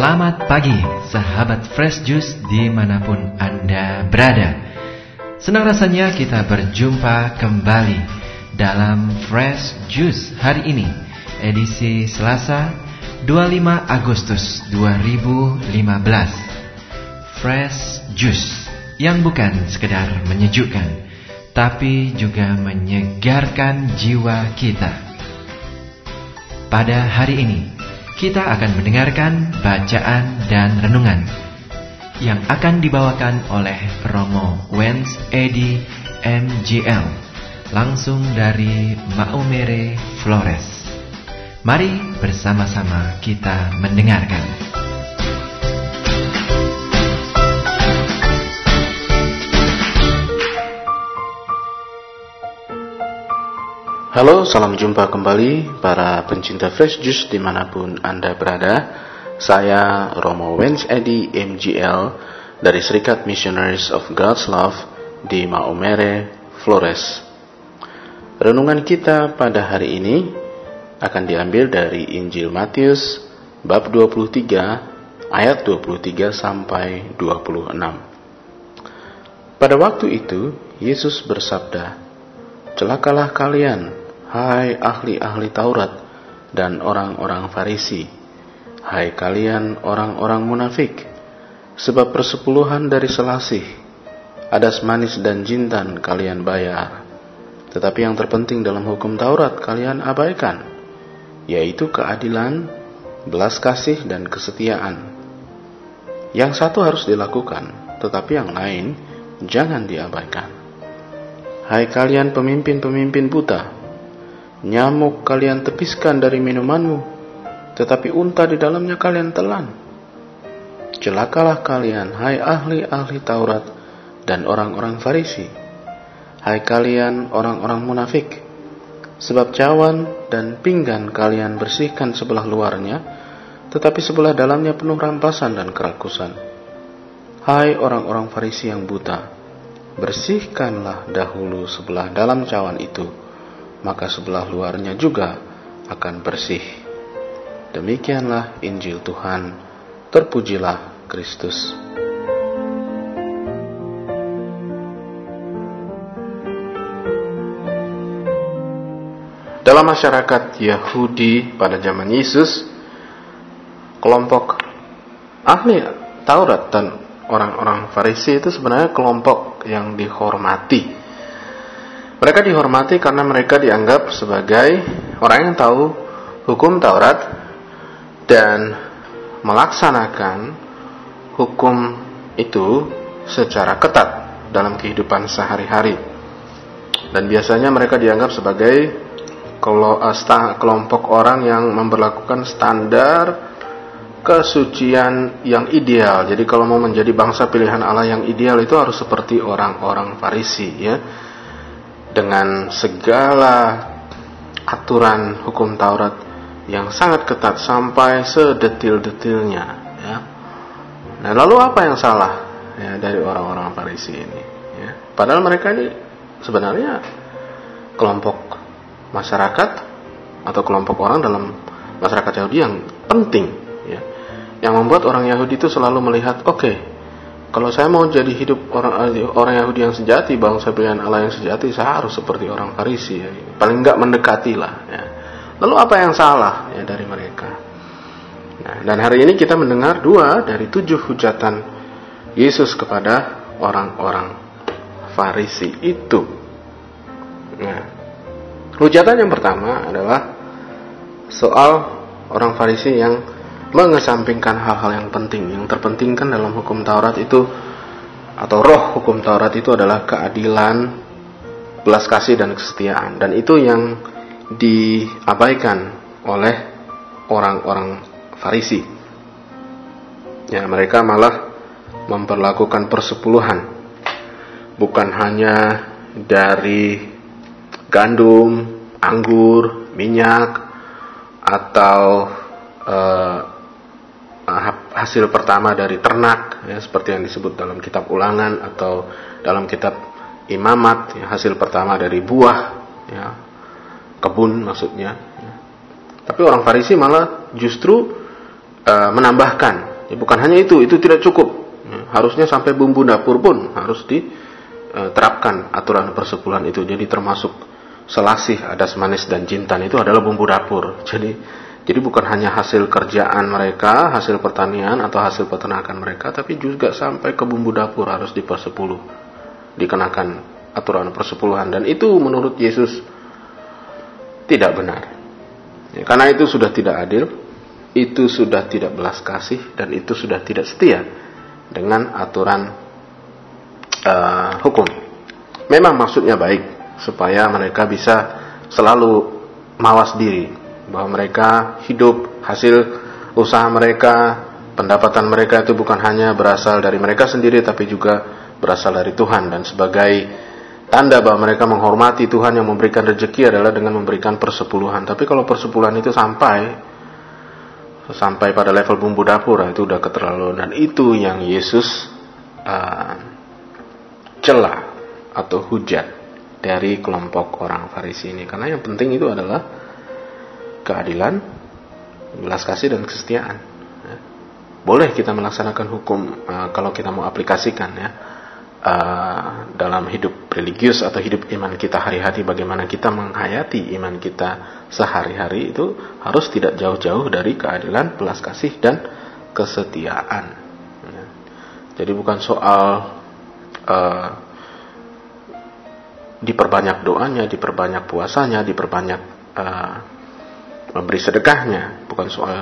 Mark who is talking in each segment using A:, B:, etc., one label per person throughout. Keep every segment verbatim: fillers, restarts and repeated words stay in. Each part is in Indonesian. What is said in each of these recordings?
A: Selamat pagi, sahabat Fresh Juice dimanapun Anda berada. Senang rasanya kita berjumpa kembali dalam Fresh Juice hari ini, edisi Selasa dua puluh lima Agustus dua ribu lima belas. Fresh Juice yang bukan sekedar menyejukkan, tapi juga menyegarkan jiwa kita. Pada hari ini kita akan mendengarkan bacaan dan renungan yang akan dibawakan oleh Romo Wens Edi M G L langsung dari Maumere, Flores. Mari bersama-sama kita mendengarkan.
B: Halo, salam jumpa kembali para pencinta Fresh Juice dimanapun Anda berada. Saya Romo Wens Edi M G L dari Serikat Missionaries of God's Love di Maumere, Flores. Renungan kita pada hari ini akan diambil dari Injil Matius bab dua puluh tiga ayat dua puluh tiga sampai dua puluh enam. Pada waktu itu Yesus bersabda, "Celakalah kalian, hai ahli-ahli Taurat dan orang-orang Farisi, hai kalian orang-orang munafik, sebab persepuluhan dari selasih, adas manis dan jintan kalian bayar, tetapi yang terpenting dalam hukum Taurat kalian abaikan, yaitu keadilan, belas kasih dan kesetiaan. Yang satu harus dilakukan, tetapi yang lain jangan diabaikan. Hai kalian pemimpin-pemimpin buta, nyamuk kalian tepiskan dari minumanmu, tetapi unta di dalamnya kalian telan. Celakalah kalian, hai ahli-ahli Taurat dan orang-orang Farisi, hai kalian orang-orang munafik, sebab cawan dan pinggan kalian bersihkan sebelah luarnya, tetapi sebelah dalamnya penuh rampasan dan kerakusan. Hai orang-orang Farisi yang buta, bersihkanlah dahulu sebelah dalam cawan itu, maka sebelah luarnya juga akan bersih." Demikianlah Injil Tuhan. Terpujilah Kristus. Dalam masyarakat Yahudi pada zaman Yesus, kelompok ahli Taurat dan orang-orang Farisi itu sebenarnya kelompok yang dihormati. Mereka dihormati karena mereka dianggap sebagai orang yang tahu hukum Taurat dan melaksanakan hukum itu secara ketat dalam kehidupan sehari-hari. Dan biasanya mereka dianggap sebagai kelompok orang yang memberlakukan standar kesucian yang ideal. Jadi kalau mau menjadi bangsa pilihan Allah yang ideal itu harus seperti orang-orang Farisi, ya, dengan segala aturan hukum Taurat yang sangat ketat sampai sedetil-detilnya, ya. Nah, lalu apa yang salah, ya, dari orang-orang Farisi ini, ya? Padahal mereka ini sebenarnya kelompok masyarakat atau kelompok orang dalam masyarakat Yahudi yang penting, ya, yang membuat orang Yahudi itu selalu melihat, oke, okay, kalau saya mau jadi hidup orang orang Yahudi yang sejati, bangsa pilihan Allah yang sejati, saya harus seperti orang Farisi, ya. Paling enggak mendekati lah, ya. Lalu apa yang salah, ya, dari mereka? Nah, dan hari ini kita mendengar dua dari tujuh hujatan Yesus kepada orang-orang Farisi itu. Nah, hujatan yang pertama adalah soal orang Farisi yang mengesampingkan hal-hal yang penting. Yang terpentingkan dalam hukum Taurat itu, atau roh hukum Taurat itu adalah keadilan, belas kasih dan kesetiaan. Dan itu yang diabaikan oleh orang-orang Farisi. Ya, mereka malah memperlakukan persepuluhan bukan hanya dari gandum, anggur, minyak, atau uh, hasil pertama dari ternak, ya, seperti yang disebut dalam kitab Ulangan atau dalam kitab Imamat, ya, hasil pertama dari buah, ya, kebun maksudnya, ya. Tapi orang Farisi malah justru uh, menambahkan Ya, bukan hanya itu, itu tidak cukup. Ya, harusnya sampai bumbu dapur pun harus diterapkan aturan persepuluhan itu. Jadi termasuk selasih, adas manis dan jintan itu adalah bumbu dapur. Jadi jadi bukan hanya hasil kerjaan mereka, hasil pertanian atau hasil peternakan mereka, tapi juga sampai ke bumbu dapur harus dipersepuluh, dikenakan aturan persepuluhan. Dan itu menurut Yesus tidak benar. Ya, karena itu sudah tidak adil, itu sudah tidak belas kasih, dan itu sudah tidak setia dengan aturan uh, hukum. Memang maksudnya baik, supaya mereka bisa selalu mawas diri, bahwa mereka hidup hasil usaha mereka, pendapatan mereka itu bukan hanya berasal dari mereka sendiri, tapi juga berasal dari Tuhan. Dan sebagai tanda bahwa mereka menghormati Tuhan yang memberikan rezeki adalah dengan memberikan persepuluhan. Tapi kalau persepuluhan itu sampai sampai pada level bumbu dapur, itu udah keterlaluan. Dan itu yang Yesus uh, cela atau hujat dari kelompok orang Farisi ini. Karena yang penting itu adalah keadilan, belas kasih, dan kesetiaan. Ya. Boleh kita melaksanakan hukum uh, kalau kita mau aplikasikan, ya, uh, dalam hidup religius atau hidup iman kita hari-hari. Bagaimana kita menghayati iman kita sehari-hari itu harus tidak jauh-jauh dari keadilan, belas kasih, dan kesetiaan. Ya. Jadi bukan soal uh, diperbanyak doanya, diperbanyak puasanya, diperbanyak uh, memberi sedekahnya, bukan soal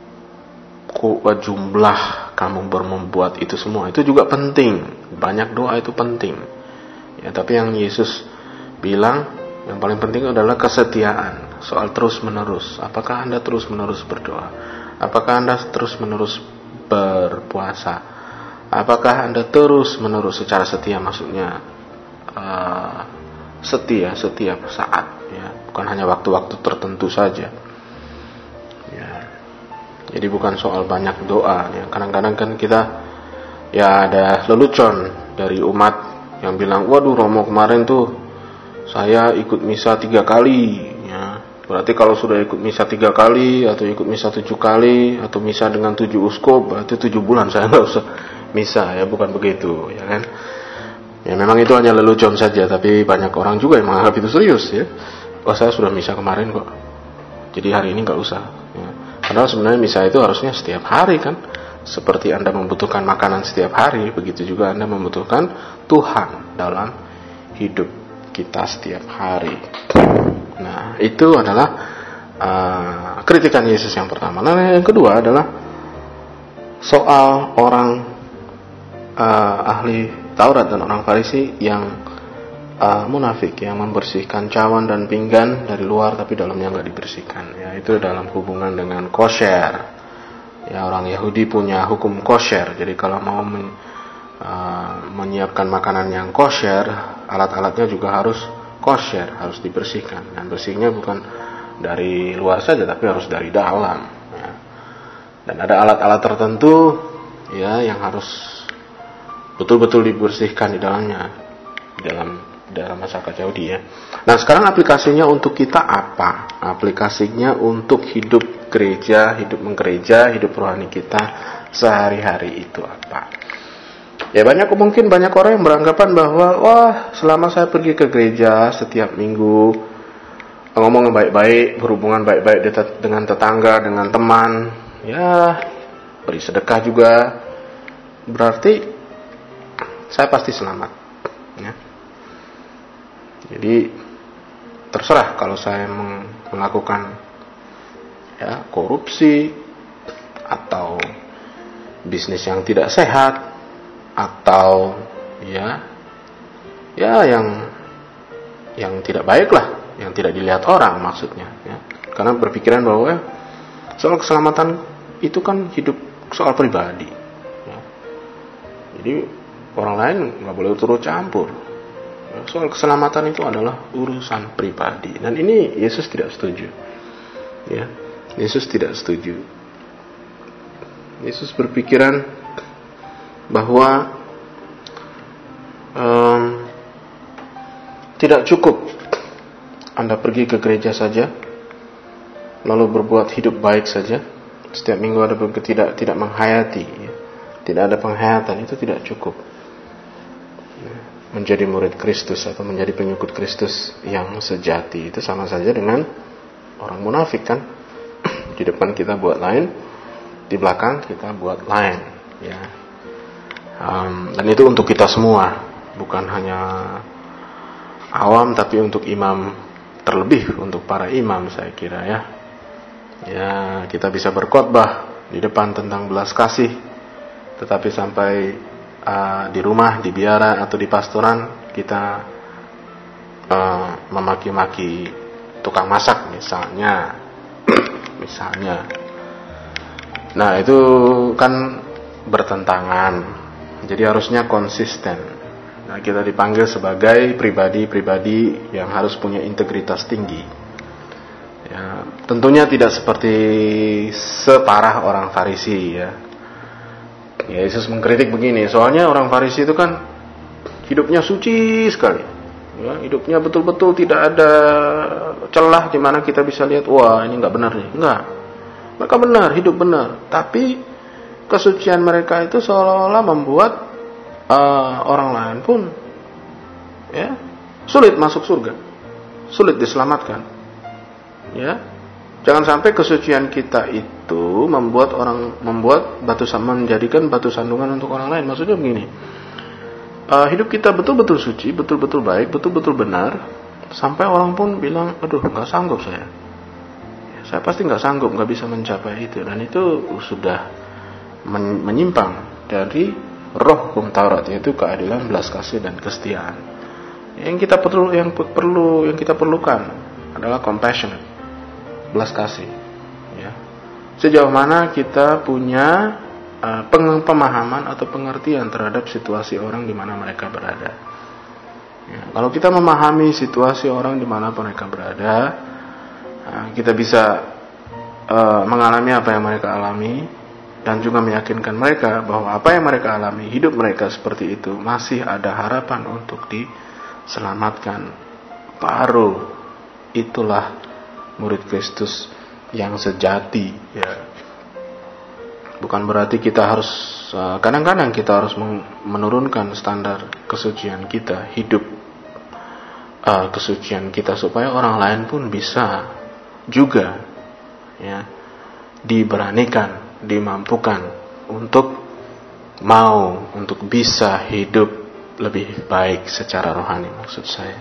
B: jumlah kamu membuat itu semua. Itu juga penting, banyak doa itu penting, ya. Tapi yang Yesus bilang yang paling penting adalah kesetiaan, soal terus menerus. Apakah Anda terus menerus berdoa? Apakah Anda terus menerus berpuasa? Apakah Anda terus menerus secara setia, maksudnya uh, setia setiap saat, ya, bukan hanya waktu-waktu tertentu saja. Ya. Jadi bukan soal banyak doa, ya. Kadang-kadang kan kita, ya, ada lelucon dari umat yang bilang, waduh, Romo kemarin tuh saya ikut misa tiga kali, ya. Berarti kalau sudah ikut misa tiga kali, atau ikut misa tujuh kali, atau misa dengan tujuh uskup, berarti tujuh bulan saya nggak usah misa, ya. Bukan begitu, ya kan? Ya memang itu hanya lelucon saja, tapi banyak orang juga yang menganggap itu serius, ya. Oh, saya sudah misa kemarin kok, jadi hari ini nggak usah. Ya. Padahal sebenarnya misa itu harusnya setiap hari, kan? Seperti Anda membutuhkan makanan setiap hari, begitu juga Anda membutuhkan Tuhan dalam hidup kita setiap hari. Nah, itu adalah uh, kritikan Yesus yang pertama. Nah, yang kedua adalah soal orang uh, ahli Taurat dan orang Farisi yang uh, munafik, yang membersihkan cawan dan pinggan dari luar tapi dalamnya nggak dibersihkan. Ya, itu dalam hubungan dengan kosher. Ya, orang Yahudi punya hukum kosher. Jadi kalau mau men, uh, menyiapkan makanan yang kosher, alat-alatnya juga harus kosher, harus dibersihkan. Dan bersihnya bukan dari luar saja, tapi harus dari dalam. Ya. Dan ada alat-alat tertentu, ya, yang harus betul-betul dibersihkan di dalamnya, di dalam dalam masyarakat Yahudi, ya. Nah, sekarang aplikasinya untuk kita apa? Aplikasinya untuk hidup gereja, hidup menggereja, hidup rohani kita sehari-hari itu apa? Ya, banyak mungkin banyak orang yang beranggapan bahwa, wah, selama saya pergi ke gereja setiap minggu, ngomong baik-baik, berhubungan baik-baik dengan tetangga, dengan teman, ya, beri sedekah juga, berarti saya pasti selamat, ya. Jadi terserah kalau saya melakukan, ya, korupsi atau bisnis yang tidak sehat atau ya ya yang yang tidak baik lah, yang tidak dilihat orang maksudnya, ya. Karena berpikiran bahwa eh, soal keselamatan itu kan hidup soal pribadi, ya. Jadi orang lain nggak boleh turut campur. Soal keselamatan itu adalah urusan pribadi. Dan ini Yesus tidak setuju. Ya, Yesus tidak setuju. Yesus berpikiran bahwa um, tidak cukup Anda pergi ke gereja saja, lalu berbuat hidup baik saja, Setiap minggu ada tidak tidak menghayati, ya. Tidak ada penghayatan, itu tidak cukup. Menjadi murid Kristus atau menjadi pengikut Kristus yang sejati itu sama saja dengan orang munafik kan. Di depan kita buat lain, di belakang kita buat lain, ya. Um, dan itu untuk kita semua, bukan hanya awam, tapi untuk imam, terlebih untuk para imam saya kira, ya. Ya, kita bisa berkhotbah di depan tentang belas kasih, tetapi sampai Uh, di rumah, di biara atau di pastoran kita uh, memaki-maki tukang masak misalnya, misalnya. Nah itu kan bertentangan. Jadi harusnya konsisten. Nah kita dipanggil sebagai pribadi-pribadi yang harus punya integritas tinggi. Ya, tentunya tidak seperti separah orang Farisi, ya. Ya, Yesus mengkritik begini, soalnya orang Farisi itu kan hidupnya suci sekali, ya, hidupnya betul-betul tidak ada celah di mana kita bisa lihat, wah ini nggak benar nih, nggak, mereka benar, hidup benar, tapi kesucian mereka itu seolah-olah membuat uh, orang lain pun, ya, sulit masuk surga, sulit diselamatkan, ya. Jangan sampai kesucian kita itu membuat orang membuat batu menjadikan batu sandungan untuk orang lain. Maksudnya begini, uh, hidup kita betul-betul suci, betul-betul baik, betul-betul benar, sampai orang pun bilang, aduh nggak sanggup saya, ya, saya pasti nggak sanggup, nggak bisa mencapai itu, dan itu sudah men- menyimpang dari roh hukum Taurat, yaitu keadilan, belas kasih dan kesetiaan. Yang kita perlu, yang perlu, yang kita perlukan adalah compassionate. Belas kasih, ya. Sejauh mana kita punya uh, pemahaman atau pengertian terhadap situasi orang di mana mereka berada. Ya, kalau kita memahami situasi orang di mana mereka berada, uh, kita bisa uh, mengalami apa yang mereka alami dan juga meyakinkan mereka bahwa apa yang mereka alami, hidup mereka seperti itu, masih ada harapan untuk diselamatkan. Baru itulah murid Kristus yang sejati, ya. Bukan berarti kita harus kadang-kadang kita harus menurunkan standar kesucian kita, hidup uh, kesucian kita supaya orang lain pun bisa juga, ya, diberanikan, dimampukan untuk mau untuk bisa hidup lebih baik secara rohani, maksud saya.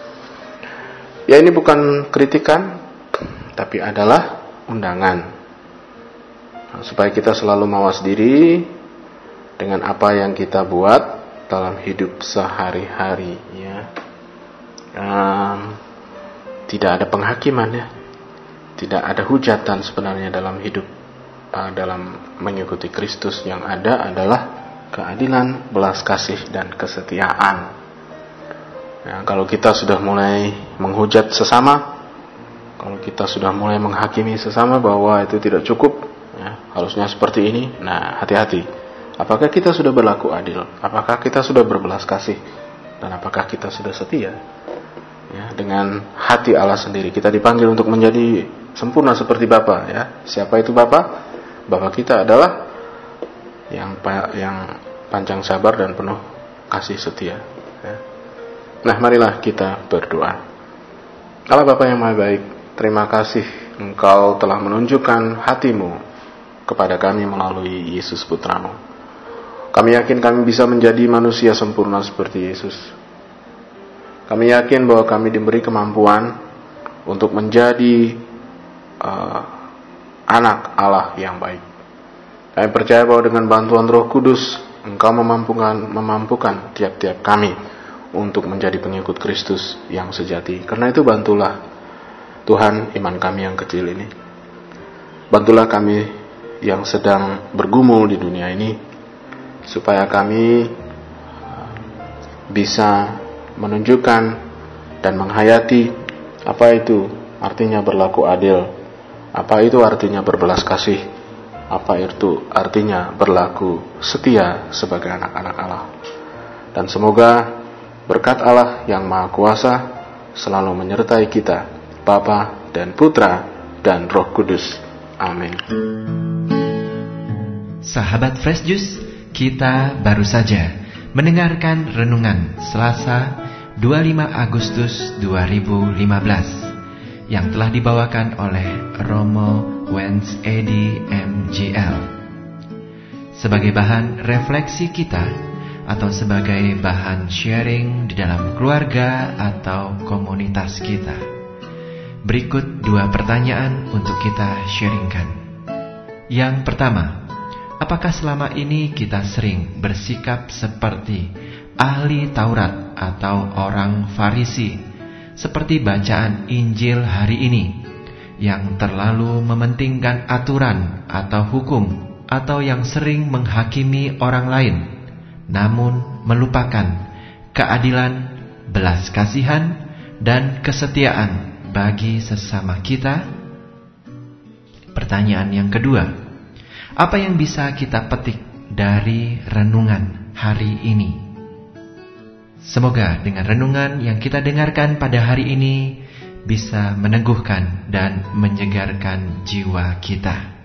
B: Ya, ini bukan kritikan, tapi adalah undangan, nah, supaya kita selalu mawas diri dengan apa yang kita buat dalam hidup sehari-hari, ya. Um, tidak ada penghakiman, ya, tidak ada hujatan sebenarnya dalam hidup, uh, dalam mengikuti Kristus. Yang ada adalah keadilan, belas kasih dan kesetiaan. Nah, kalau kita sudah mulai menghujat sesama, kalau kita sudah mulai menghakimi sesama bahwa itu tidak cukup, ya, harusnya seperti ini, nah hati-hati. Apakah kita sudah berlaku adil? Apakah kita sudah berbelas kasih? Dan apakah kita sudah setia, ya, dengan hati Allah sendiri? Kita dipanggil untuk menjadi sempurna seperti Bapa, ya. Siapa itu Bapa? Bapa kita adalah yang yang panjang sabar dan penuh kasih setia, ya. Nah, marilah kita berdoa. Allah Bapa yang Maha Baik, terima kasih Engkau telah menunjukkan hatimu kepada kami melalui Yesus Putramu. Kami yakin kami bisa menjadi manusia sempurna seperti Yesus. Kami yakin bahwa kami diberi kemampuan untuk menjadi uh, anak Allah yang baik. Kami percaya bahwa dengan bantuan Roh Kudus, Engkau memampukan, memampukan tiap-tiap kami untuk menjadi pengikut Kristus yang sejati. Karena itu bantulah Tuhan iman kami yang kecil ini. Bantulah kami yang sedang bergumul di dunia ini, supaya kami bisa menunjukkan dan menghayati apa itu artinya berlaku adil, apa itu artinya berbelas kasih, apa itu artinya berlaku setia sebagai anak-anak Allah. Dan semoga berkat Allah yang Maha Kuasa selalu menyertai kita, Bapa dan Putra dan Roh Kudus. Amin.
A: Sahabat Fresh Juice, kita baru saja mendengarkan renungan Selasa dua puluh lima Agustus dua ribu lima belas yang telah dibawakan oleh Romo Wens Edi M G L sebagai bahan refleksi kita atau sebagai bahan sharing di dalam keluarga atau komunitas kita. Berikut dua pertanyaan untuk kita sharingkan. Yang pertama, apakah selama ini kita sering bersikap seperti ahli Taurat atau orang Farisi, seperti bacaan Injil hari ini, yang terlalu mementingkan aturan atau hukum, atau yang sering menghakimi orang lain, namun melupakan keadilan, belas kasihan, dan kesetiaan bagi sesama kita? Pertanyaan yang kedua, apa yang bisa kita petik dari renungan hari ini? Semoga dengan renungan yang kita dengarkan pada hari ini bisa meneguhkan dan menyegarkan jiwa kita.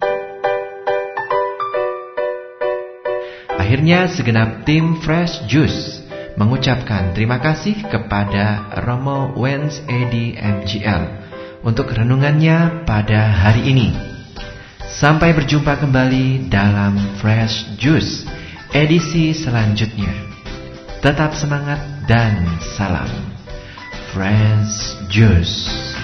A: Akhirnya segenap tim Fresh Juice mengucapkan terima kasih kepada Romo Wens Edi M G L untuk renungannya pada hari ini. Sampai berjumpa kembali dalam Fresh Juice edisi selanjutnya. Tetap semangat dan salam Fresh Juice.